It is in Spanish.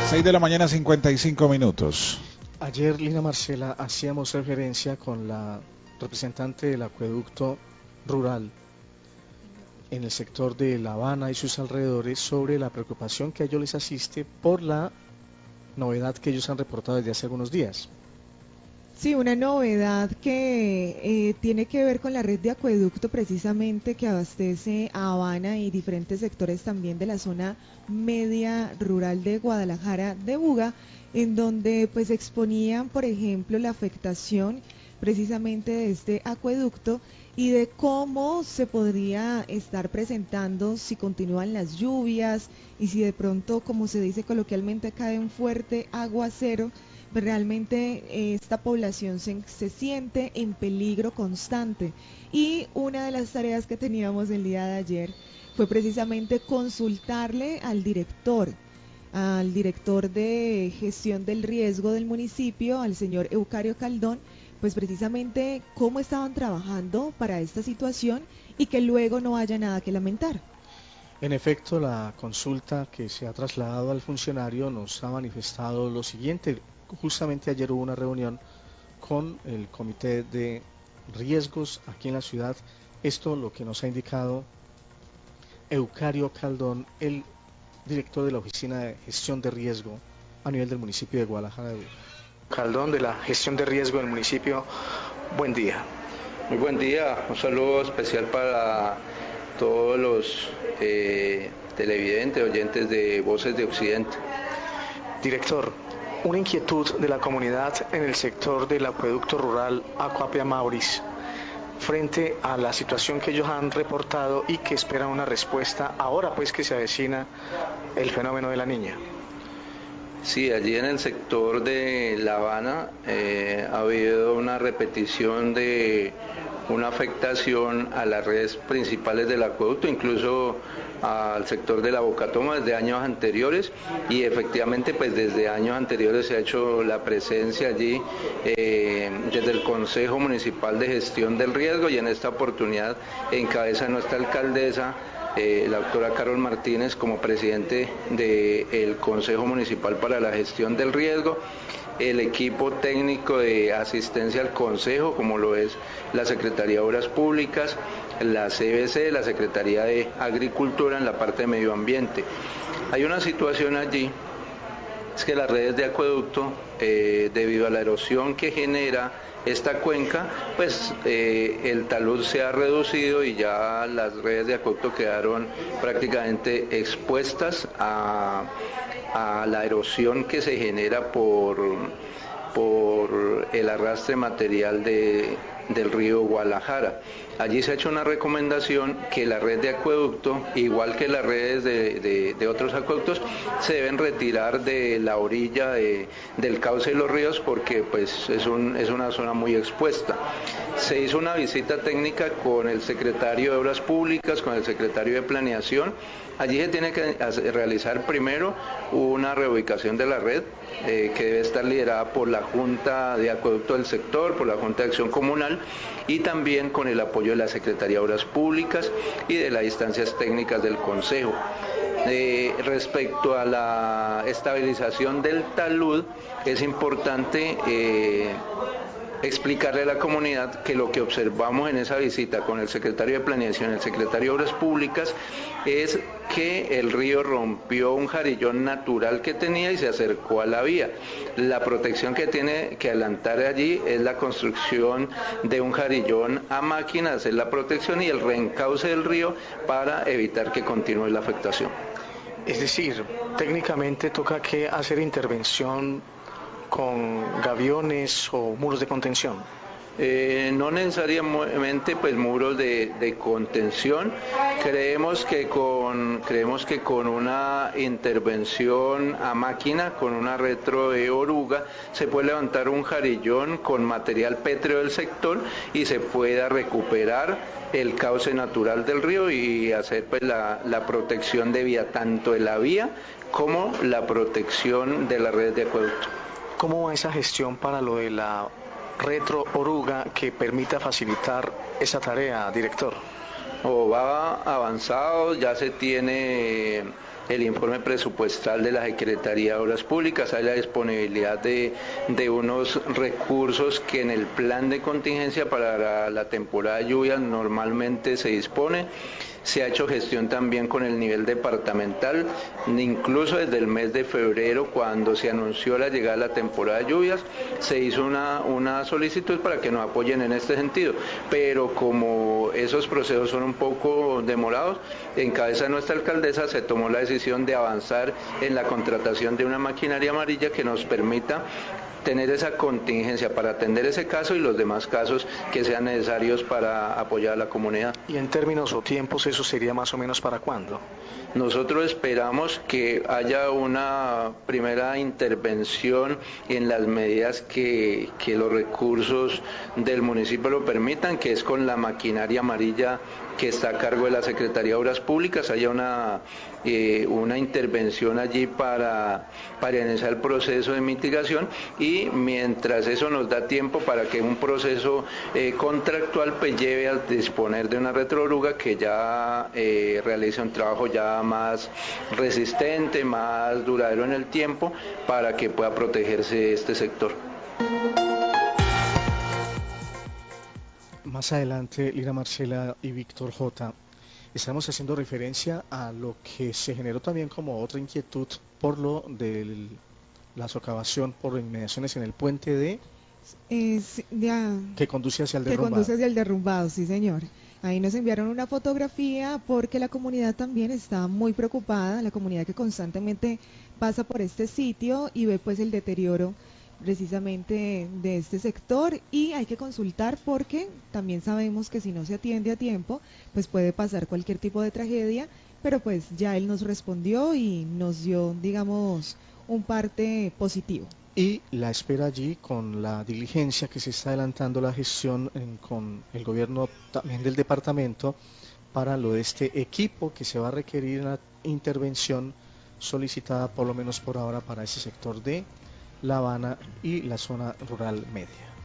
6 de la mañana, 55 minutos. Ayer, Lina Marcela, hacíamos referencia con la representante del acueducto rural en el sector de La Habana y sus alrededores sobre la preocupación que a ellos les asiste por la novedad que ellos han reportado desde hace algunos días. Sí, una novedad que tiene que ver con la red de acueducto precisamente que abastece a Habana y diferentes sectores también de la zona media rural de Guadalajara de Buga, en donde pues exponían, por ejemplo, la afectación precisamente de este acueducto y de cómo se podría estar presentando si continúan las lluvias y si de pronto, como se dice coloquialmente, cae un fuerte aguacero. Realmente esta población se siente en peligro constante y una de las tareas que teníamos el día de ayer fue precisamente consultarle al director de gestión del riesgo del municipio, al señor Eucario Caldón, pues precisamente cómo estaban trabajando para esta situación y que luego no haya nada que lamentar. En efecto, la consulta que se ha trasladado al funcionario nos ha manifestado lo siguiente. Justamente ayer hubo una reunión con el comité de riesgos aquí en la ciudad. Esto lo que nos ha indicado Eucario Caldón, el director de la Oficina de Gestión de Riesgo a nivel del municipio de Guadalajara. Caldón, de la Gestión de Riesgo del municipio, buen día. Muy buen día, un saludo especial para todos los televidentes, oyentes de Voces de Occidente. Director, una inquietud de la comunidad en el sector del acueducto rural Acuapia Mauris frente a la situación que ellos han reportado y que esperan una respuesta ahora pues que se avecina el fenómeno de la Niña. Sí, allí en el sector de La Habana ha habido una repetición de una afectación a las redes principales del acueducto, incluso al sector de la Bocatoma desde años anteriores, y efectivamente pues desde años anteriores se ha hecho la presencia allí desde el Consejo Municipal de Gestión del Riesgo, y en esta oportunidad encabeza nuestra alcaldesa, la doctora Carol Martínez, como presidente del Consejo Municipal para la Gestión del Riesgo, el equipo técnico de asistencia al Consejo, como lo es la Secretaría de Obras Públicas, la CBC, la Secretaría de Agricultura en la parte de Medio Ambiente. Hay una situación allí, es que las redes de acueducto, debido a la erosión que genera esta cuenca, pues el talud se ha reducido y ya las redes de acueducto quedaron prácticamente expuestas a la erosión que se genera por el arrastre material del río Guadalajara. Allí se ha hecho una recomendación que la red de acueducto, igual que las redes de otros acueductos, se deben retirar de la orilla del cauce de los ríos porque pues es una zona muy expuesta. Se hizo una visita técnica con el secretario de Obras Públicas, con el secretario de Planeación. Allí se tiene que realizar primero una reubicación de la red que debe estar liderada por la Junta de Acueducto del sector, por la Junta de Acción Comunal, y también con el apoyo de la Secretaría de Obras Públicas y de las instancias técnicas del Consejo. Respecto a la estabilización del talud, es importante explicarle a la comunidad que lo que observamos en esa visita con el secretario de Planeación y el secretario de Obras Públicas es que el río rompió un jarillón natural que tenía y se acercó a la vía. La protección que tiene que adelantar allí es la construcción de un jarillón a máquina, hacer la protección y el reencauce del río para evitar que continúe la afectación. Es decir, técnicamente toca que hacer intervención con gaviones o muros de contención. No necesariamente pues muros de contención. Creemos que con una intervención a máquina, con una retro de oruga, se puede levantar un jarillón con material pétreo del sector y se pueda recuperar el cauce natural del río y hacer pues la protección de vía, tanto de la vía como la protección de la red de acueducto. ¿Cómo va esa gestión para lo de la retro oruga que permita facilitar esa tarea, director? Va avanzado, ya se tiene el informe presupuestal de la Secretaría de Obras Públicas, hay la disponibilidad de unos recursos que en el plan de contingencia para la temporada de lluvias normalmente se dispone. Se ha hecho gestión también con el nivel departamental, incluso desde el mes de febrero, cuando se anunció la llegada de la temporada de lluvias, se hizo una solicitud para que nos apoyen en este sentido, pero como esos procesos son un poco demorados, en cabeza de nuestra alcaldesa se tomó la decisión de avanzar en la contratación de una maquinaria amarilla que nos permita tener esa contingencia para atender ese caso y los demás casos que sean necesarios para apoyar a la comunidad. Y en términos o tiempos, ¿eso sería más o menos para cuándo? Nosotros esperamos que haya una primera intervención en las medidas que los recursos del municipio lo permitan, que es con la maquinaria amarilla que está a cargo de la Secretaría de Obras Públicas, haya una intervención allí para iniciar el proceso de mitigación, y mientras eso nos da tiempo para que un proceso contractual pues lleve a disponer de una retroruga que ya realice un trabajo ya más resistente, más duradero en el tiempo, para que pueda protegerse este sector. Más adelante, Lina Marcela y Víctor J., estamos haciendo referencia a lo que se generó también como otra inquietud por lo de la socavación por inmediaciones en el puente de... que conduce hacia el derrumbado. Que conduce hacia el derrumbado, sí señor. Ahí nos enviaron una fotografía porque la comunidad también está muy preocupada, la comunidad que constantemente pasa por este sitio y ve pues el deterioro precisamente de este sector, y hay que consultar porque también sabemos que si no se atiende a tiempo pues puede pasar cualquier tipo de tragedia, pero pues ya él nos respondió y nos dio, digamos, un parte positivo. Y la espera allí con la diligencia que se está adelantando la gestión con el gobierno también del departamento para lo de este equipo que se va a requerir una intervención solicitada por lo menos por ahora para ese sector de La Habana y la zona rural media.